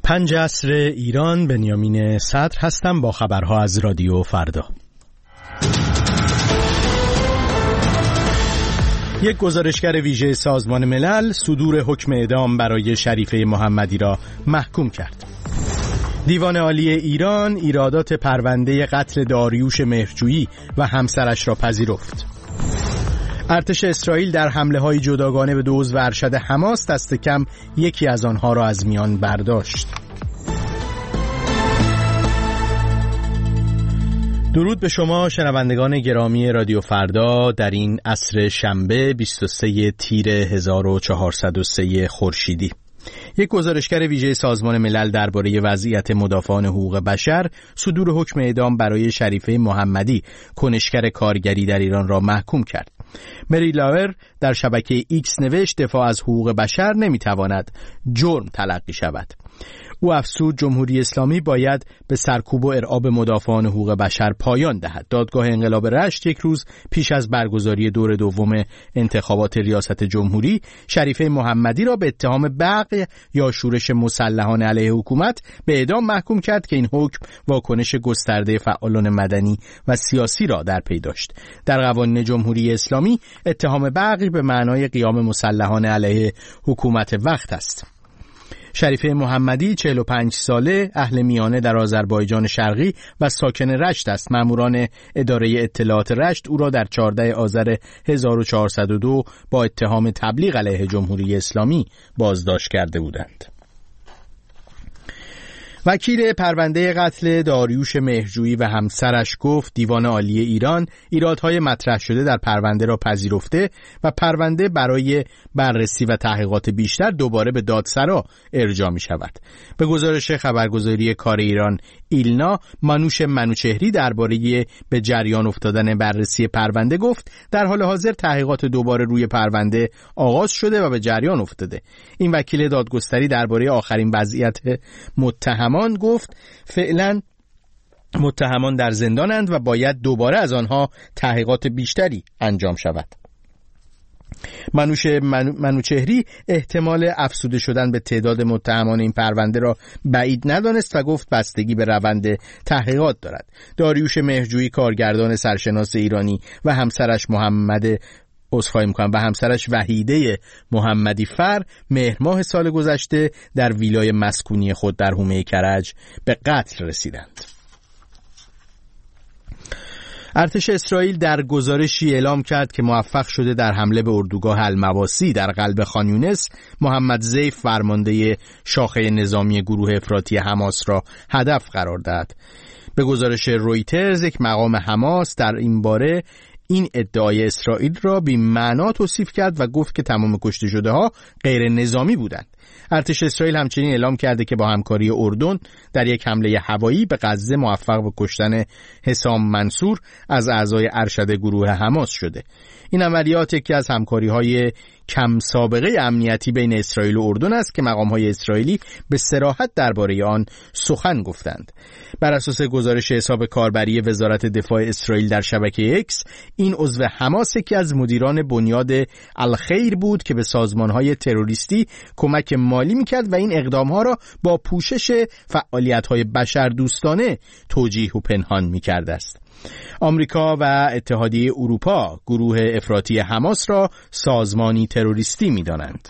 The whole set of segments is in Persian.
5 عصر ایران، بنیامین صدر هستم با خبرها از رادیو فردا. یک گزارشگر ویژه سازمان ملل صدور حکم اعدام برای شریفه محمدی را محکوم کرد. دیوان عالی ایران ایرادات پرونده قتل داریوش مهرجویی و همسرش را پذیرفت. ارتش اسرائیل در حمله‌های جداگانه به 2 عضو ارشد حماس دست کم یکی از آنها را از میان برداشت. درود به شما شنوندگان گرامی رادیو فردا در این عصر شنبه 23 تیر 1403 خورشیدی. یک گزارشگر ویژه سازمان ملل درباره وضعیت مدافعان حقوق بشر صدور حکم اعدام برای شریفه محمدی، کنشگر کارگری در ایران را محکوم کرد. مری لاور در شبکه ایکس نوشت دفاع از حقوق بشر نمیتواند جرم تلقی شود. او افزود جمهوری اسلامی باید به سرکوب و ارعاب مدافعان حقوق بشر پایان دهد. دادگاه انقلاب رشت یک روز پیش از برگزاری دور دوم انتخابات ریاست جمهوری شریفه محمدی را به اتهام بغی یا شورش مسلحانه علیه حکومت به اعدام محکوم کرد که این حکم واکنش گسترده فعالان مدنی و سیاسی را در پی داشت. در قوانین جمهوری اسلامی اتهام بغی به معنای قیام مسلحانه علیه حکومت وقت است. شریفه محمدی 45 ساله، اهل میانه در آذربایجان شرقی و ساکن رشت است. ماموران اداره اطلاعات رشت او را در 14 آذر 1402 با اتهام تبلیغ علیه جمهوری اسلامی بازداشت کرده بودند. وکیل پرونده قتل داریوش مهرجویی و همسرش گفت دیوان عالی ایران ایرادهای مطرح شده در پرونده را پذیرفته و پرونده برای بررسی و تحقیقات بیشتر دوباره به دادسرا ارجاع می شود. به گزارش خبرگزاری کار ایران ایلنا، مانوش منوچهری درباره به جریان افتادن بررسی پرونده گفت در حال حاضر تحقیقات دوباره روی پرونده آغاز شده و به جریان افتاده. این وکیل دادگستری درباره آخرین وضعیت متهمان گفت فعلا متهمان در زندانند و باید دوباره از آنها تحقیقات بیشتری انجام شود. منوچهری احتمال افزوده شدن به تعداد متهمان این پرونده را بعید ندانست و گفت بستگی به روند تحقیقات دارد. داریوش مهرجویی کارگردان سرشناس ایرانی و همسرش و همسرش وحیده محمدی فر مهر ماه سال گذشته در ویلای مسکونی خود در حومه کرج به قتل رسیدند. ارتش اسرائیل در گزارشی اعلام کرد که موفق شده در حمله به اردوگاه المواسی در قلب خان یونس محمد ضیف فرمانده شاخه نظامی گروه افراطی حماس را هدف قرار داد. به گزارش رویترز یک مقام حماس در این باره این ادعای اسرائیل را بی معنا توصیف کرد و گفت که تمام کشته شده ها غیر نظامی بودند. ارتش اسرائیل همچنین اعلام کرده که با همکاری اردن در یک حمله هوایی به غزه موفق به کشتن حسام منصور از اعضای ارشد گروه حماس شده. این عملیات یکی از همکاری‌های کم سابقه امنیتی بین اسرائیل و اردن است که مقام‌های اسرائیلی به صراحت درباره آن سخن گفتند. بر اساس گزارش حساب کاربری وزارت دفاع اسرائیل در شبکه اکس، این عضو حماس یکی از مدیران بنیاد الخیر بود که به سازمان‌های تروریستی کمک مالی می‌کرد و این اقدام‌ها را با پوشش فعالیت‌های بشردوستانه توجیه و پنهان می‌کرد است. آمریکا و اتحادیه اروپا گروه افراطی حماس را سازمانی تروریستی می‌دانند.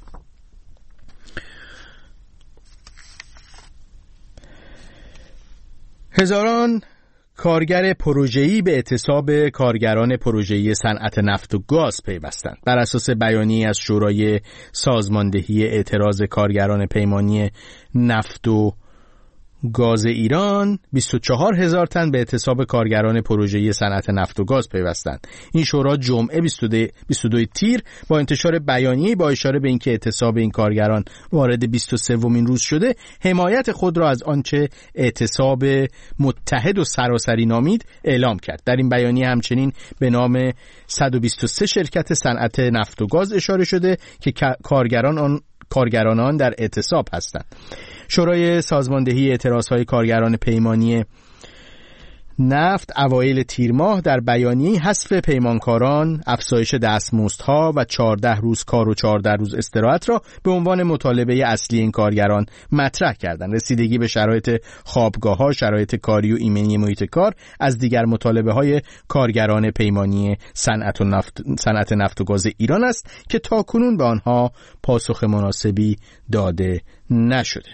هزاران کارگر پروژه‌ای به اعتصاب کارگران پروژه‌ای صنعت نفت و گاز پیوستند. بر اساس بیانیه‌ای از شورای سازماندهی اعتراض کارگران پیمانی نفت و گاز ایران 24,000 تن به اعتصاب کارگران پروژه‌ای صنعت نفت و گاز پیوستند. این شورا جمعه 22 تیر با انتشار بیانیه‌ای با اشاره به اینکه اعتصاب این کارگران وارد 23مین روز شده، حمایت خود را از آنچه اعتصاب متحد و سراسری نامید اعلام کرد. در این بیانیه همچنین به نام 123 شرکت صنعت نفت و گاز اشاره شده که کارگران آن در اعتصاب هستند. شورای سازماندهی اعتراضهای کارگران پیمانی نفت اوایل تیر ماه در بیانیه حذف پیمانکاران، افزایش دستمزدها و 14 روز کار و 14 روز استراحت را به عنوان مطالبه اصلی این کارگران مطرح کردند. رسیدگی به شرایط خوابگاه‌ها، شرایط کاری و ایمنی محیط کار از دیگر مطالبه‌های کارگران پیمانی صنعت نفت و گاز ایران است که تاکنون به آنها پاسخ مناسبی داده نشده.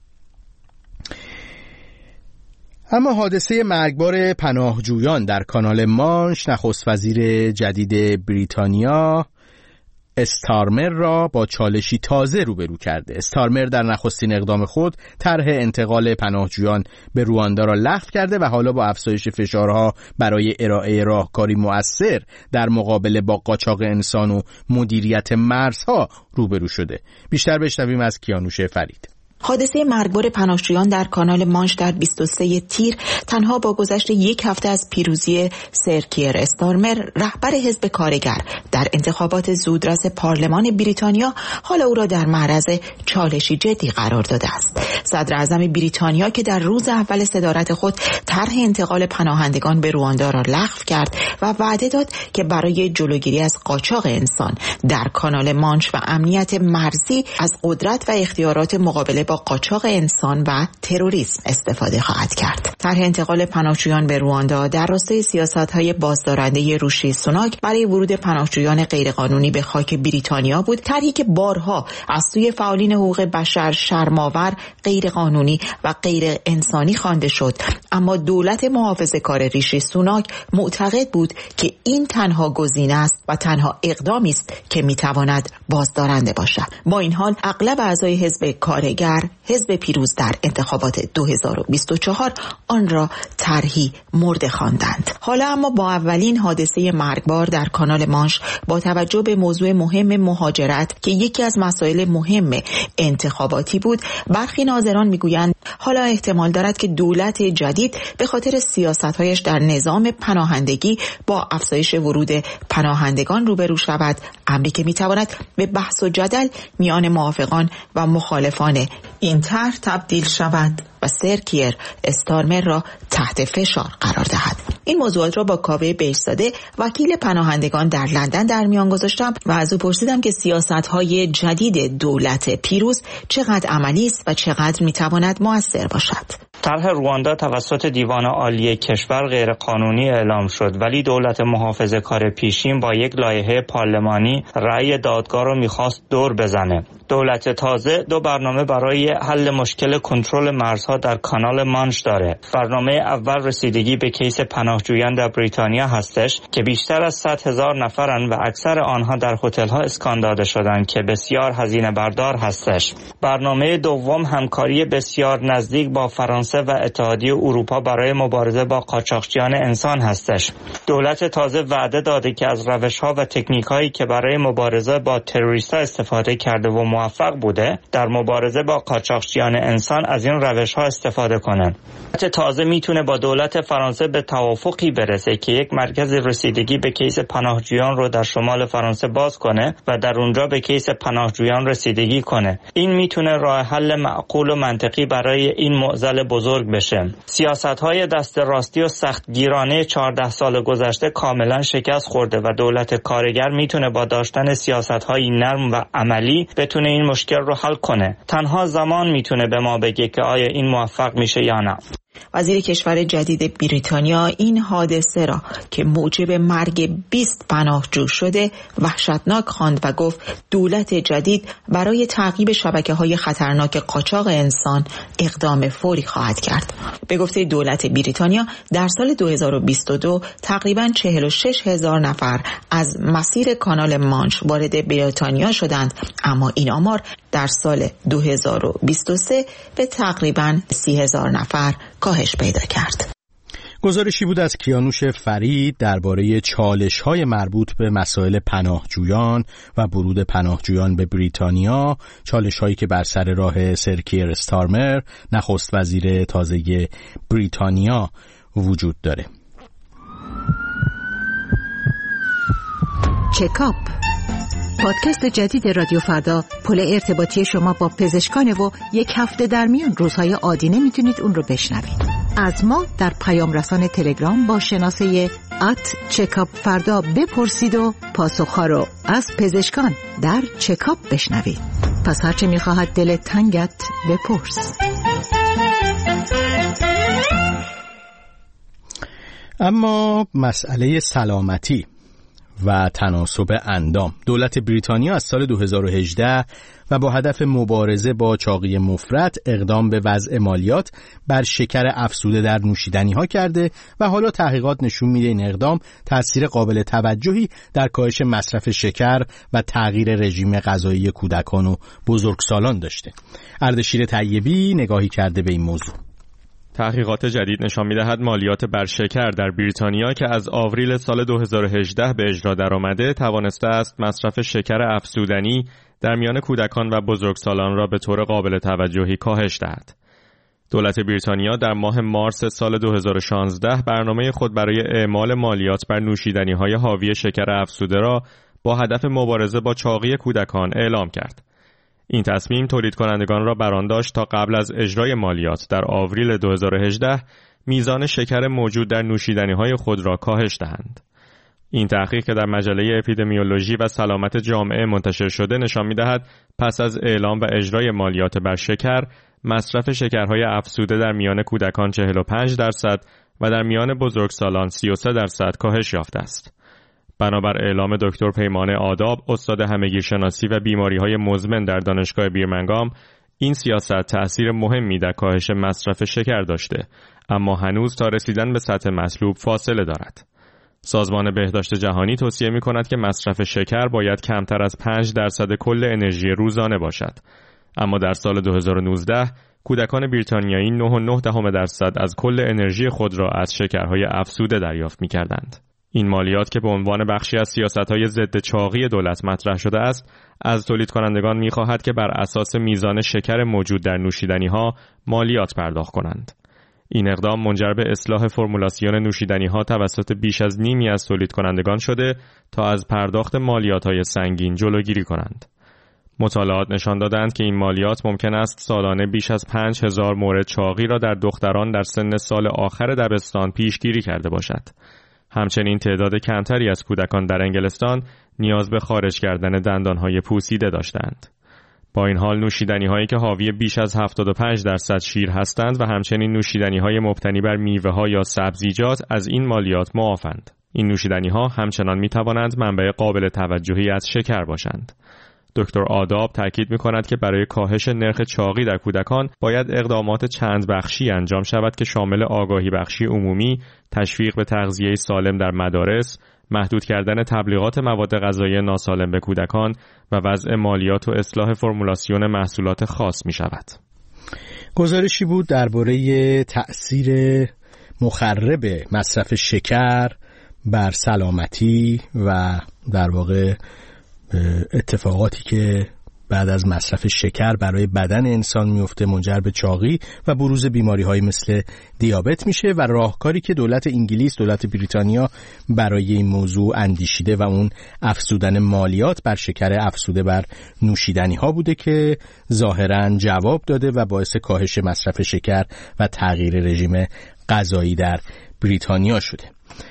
اما حادثه مرگبار پناهجویان در کانال مانش نخست وزیر جدید بریتانیا استارمر را با چالشی تازه روبرو کرده. استارمر در نخستین اقدام خود طرح انتقال پناهجویان به رواندا را لغو کرده و حالا با افزایش فشارها برای ارائه راهکاری مؤثر در مقابله با قاچاق انسان و مدیریت مرزها روبرو شده. بیشتر بشنویم از کیانوش فرید. حادثه مرگبار پناهجویان در کانال مانش در 23 تیر تنها با گذشت یک هفته از پیروزی سر کیر استارمر رهبر حزب کارگر در انتخابات زودرس پارلمان بریتانیا حالا او را در معرض چالشی جدی قرار داده است. صدر اعظم بریتانیا که در روز اول صدارت خود طرح انتقال پناهندگان به رواندا را لغو کرد و وعده داد که برای جلوگیری از قاچاق انسان در کانال مانش و امنیت مرزی از قدرت و اختیارات مقابله با قاچاق انسان و تروریسم استفاده خواهد کرد. طرح انتقال پناهجویان به رواندا در راستای سیاست‌های بازدارنده ریشی سوناک برای ورود پناهجویان غیرقانونی به خاک بریتانیا بود. طرحی که بارها از سوی فعالین حقوق بشر شرم‌آور، غیرقانونی و غیر انسانی خوانده شد، اما دولت محافظه‌کار ریشی سوناک معتقد بود که این تنها گزینه است و تنها اقدامی است که می‌تواند بازدارنده باشد. با این حال اغلب اعضای حزب کارگر، حزب پیروز در انتخابات 2024 آن را طرحی مرده خواندند. حالا اما با اولین حادثه مرگبار در کانال مانش با توجه به موضوع مهم مهاجرت که یکی از مسائل مهم انتخاباتی بود، برخی ناظران میگویند حالا احتمال دارد که دولت جدید به خاطر سیاست‌هایش در نظام پناهندگی با افزایش ورود پناهندگان روبرو شود، امری که میتواند به بحث و جدل میان موافقان و مخالفان این طرح تبدیل شود و سر کیر استارمر را تحت فشار قرار دهد. این موضوعات را با کاوه بهشت‌زاده وکیل پناهندگان در لندن در میان گذاشتم و از او پرسیدم که سیاست‌های جدید دولت پیروز چقدر عملی است و چقدر میتواند مؤثر باشد. طرح رواندا توسط دیوان عالی کشور غیرقانونی اعلام شد، ولی دولت محافظه‌کار پیشین با یک لایحه پارلمانی رأی دادگاه رو می‌خواست دور بزنه. دولت تازه دو برنامه برای حل مشکل کنترل مرزها در کانال مانش داره. برنامه اول رسیدگی به کیس پناهجویان در بریتانیا هستش که بیشتر از 100,000 نفرن و اکثر آنها در هتل‌ها اسکان داده شدند که بسیار هزینه بردار هستش. برنامه دوم همکاری بسیار نزدیک با فرانسه و اتحادیه اروپا برای مبارزه با قاچاقچیان انسان هستش. دولت تازه وعده داده که از روش‌ها و تکنیک‌هایی که برای مبارزه با تروریست‌ها استفاده کرده و موفق بوده در مبارزه با قاچاقچیان انسان از این روش‌ها استفاده کنند. دولت تازه میتونه با دولت فرانسه به توافقی برسه که یک مرکز رسیدگی به کیس پناهجویان رو در شمال فرانسه باز کنه و در اونجا به کیس پناهجویان رسیدگی کنه. این میتونه راه حل معقول و منطقی برای این معضل بزرگ بشه. سیاست‌های دست راستی و سختگیرانه 14 سال گذشته کاملا شکست خورده و دولت کارگر میتونه با داشتن سیاست‌های نرم و عملی بتونه این مشکل رو حل کنه. تنها زمان میتونه به ما بگه که آیا این موفق میشه یا نه. وزیر کشور جدید بریتانیا این حادثه را که موجب مرگ 20 پناهجو شده وحشتناک خواند و گفت دولت جدید برای تعقیب شبکه‌های خطرناک قاچاق انسان اقدام فوری خواهد کرد. به گفته دولت بریتانیا در سال 2022 تقریباً 46,000 نفر از مسیر کانال مانش وارد بریتانیا شدند، اما این آمار در سال 2023 به تقریباً 30,000 نفر کاهش پیدا کرد. گزارشی بود از کیانوش فرید درباره چالش‌های مربوط به مسائل پناهجویان و ورود پناهجویان به بریتانیا، چالش‌هایی که بر سر راه سر کیر استارمر نخست وزیر تازه بریتانیا وجود داره. چکاپ پادکست جدید رادیو فردا پل ارتباطی شما با پزشکان و یک هفته در میان روزهای عادی نمیتونید اون رو بشنوید. از ما در پیام رسان تلگرام با شناسه @چکاپ بپرسید و پاسخها رو از پزشکان در چکاپ بشنوید. پس هرچه میخواهد دلت تنگت بپرس. اما مسئله سلامتی و تناسب اندام، دولت بریتانیا از سال 2018 و با هدف مبارزه با چاقی مفرط اقدام به وضع مالیات بر شکر افزوده در نوشیدنی ها کرده و حالا تحقیقات نشون میده این اقدام تأثیر قابل توجهی در کاهش مصرف شکر و تغییر رژیم غذایی کودکان و بزرگسالان داشته. اردشیر طیبی نگاهی کرده به این موضوع. تحقیقات جدید نشان می‌دهد مالیات بر شکر در بریتانیا که از آوریل سال 2018 به اجرا درآمده توانسته است مصرف شکر افزودنی در میان کودکان و بزرگسالان را به طور قابل توجهی کاهش دهد. دولت بریتانیا در ماه مارس سال 2016 برنامه خود برای اعمال مالیات بر نوشیدنی‌های حاوی شکر افزوده را با هدف مبارزه با چاقی کودکان اعلام کرد. این تصمیم تولید کنندگان را برآن داشت تا قبل از اجرای مالیات در آوریل 2018 میزان شکر موجود در نوشیدنی‌های خود را کاهش دهند. این تحقیق که در مجله اپیدمیولوژی و سلامت جامعه منتشر شده نشان می‌دهد پس از اعلام و اجرای مالیات بر شکر، مصرف شکرهای افزوده در میان کودکان 45% و در میان بزرگسالان 33% کاهش یافته است. بنابر اعلام دکتر پیمان آداب، استاد همگیرشناسی و بیماری‌های مزمن در دانشگاه بیرمنگام، این سیاست تأثیر مهمی در کاهش مصرف شکر داشته، اما هنوز تا رسیدن به سطح مطلوب فاصله دارد. سازمان بهداشت جهانی توصیه می‌کند که مصرف شکر باید کمتر از 5% کل انرژی روزانه باشد. اما در سال 2019 کودکان بریتانیایی 9.9% از کل انرژی خود را از شکرهای افزوده دریافت می‌کردند. این مالیات که به عنوان بخشی از سیاست‌های ضد چاقی دولت مطرح شده است، از تولید کنندگان می‌خواهد که بر اساس میزان شکر موجود در نوشیدنی‌ها مالیات پرداخت کنند. این اقدام منجر به اصلاح فرمولاسیون نوشیدنی‌ها توسط بیش از نیمی از تولید کنندگان شده تا از پرداخت مالیات‌های سنگین جلوگیری کنند. مطالعات نشان دادند که این مالیات ممکن است سالانه بیش از 5000 مورد چاقی را در دختران در سن سال آخر دبستان پیشگیری کرده باشد. همچنین تعداد کمتری از کودکان در انگلستان نیاز به خارج کردن دندانهای پوسیده داشتند. با این حال نوشیدنی‌هایی که حاوی بیش از 75% شیر هستند و همچنین نوشیدنی‌های مبتنی بر میوه‌ها یا سبزیجات از این مالیات معافند. این نوشیدنی‌ها همچنان می‌توانند منبع قابل توجهی از شکر باشند. دکتر آداب تاکید می‌کند که برای کاهش نرخ چاقی در کودکان باید اقدامات چند بخشی انجام شود که شامل آگاهی بخشی عمومی، تشویق به تغذیه سالم در مدارس، محدود کردن تبلیغات مواد غذایی ناسالم به کودکان و وضع مالیات و اصلاح فرمولاسیون محصولات خاص می‌شود. گزارشی بود درباره تأثیر مخرب مصرف شکر بر سلامتی و در واقع اتفاقاتی که بعد از مصرف شکر برای بدن انسان میفته، منجر به چاقی و بروز بیماری‌های مثل دیابت میشه و راهکاری که دولت انگلیس، دولت بریتانیا برای این موضوع اندیشیده و اون افزودن مالیات بر شکر افزوده بر نوشیدنی‌ها بوده که ظاهراً جواب داده و باعث کاهش مصرف شکر و تغییر رژیم غذایی در بریتانیا شده.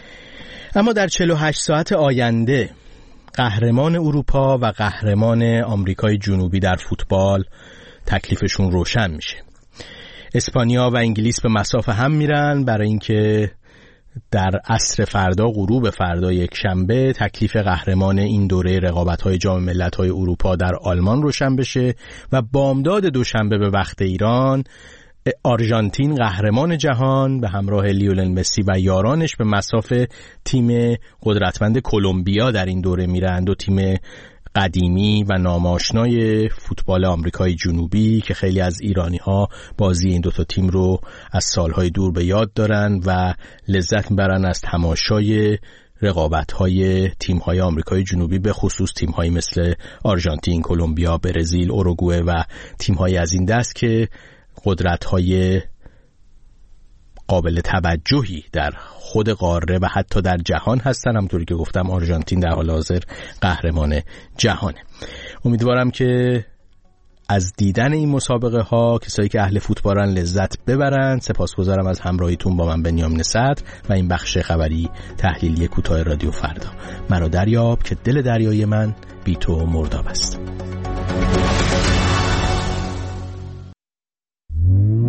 اما در 48 ساعت آینده قهرمان اروپا و قهرمان آمریکای جنوبی در فوتبال تکلیفشون روشن میشه. اسپانیا و انگلیس به مصاف هم میرن برای اینکه در عصر فردا، غروب فردا یک شنبه، تکلیف قهرمان این دوره رقابت‌های جام ملت‌های اروپا در آلمان روشن بشه و بامداد دوشنبه به وقت ایران آرژانتین قهرمان جهان به همراه لیونل مسی و یارانش به مصاف تیم قدرتمند کلمبیا در این دوره میرند و تیم قدیمی و ناماشنای فوتبال آمریکای جنوبی که خیلی از ایرانی‌ها بازی این دوتا تیم رو از سالهای دور به یاد دارن و لذت میبرن از تماشای رقابت‌های تیم‌های آمریکای جنوبی، به خصوص تیم‌هایی مثل آرژانتین، کلمبیا، برزیل، اوروگوئه و تیم‌های از این دست که قدرت‌های قابل توجهی در خود قاره و حتی در جهان هستن. همونطوری که گفتم آرژانتین در حال حاضر قهرمان جهانه. امیدوارم که از دیدن این مسابقه ها، کسایی که اهل فوتبالن لذت ببرن. سپاسگزارم از همراهیتون با من بنیامین صدر و این بخش خبری تحلیلی کوتاه رادیو فردا. مرا دریاب که دل دریای من بی تو مرداب است.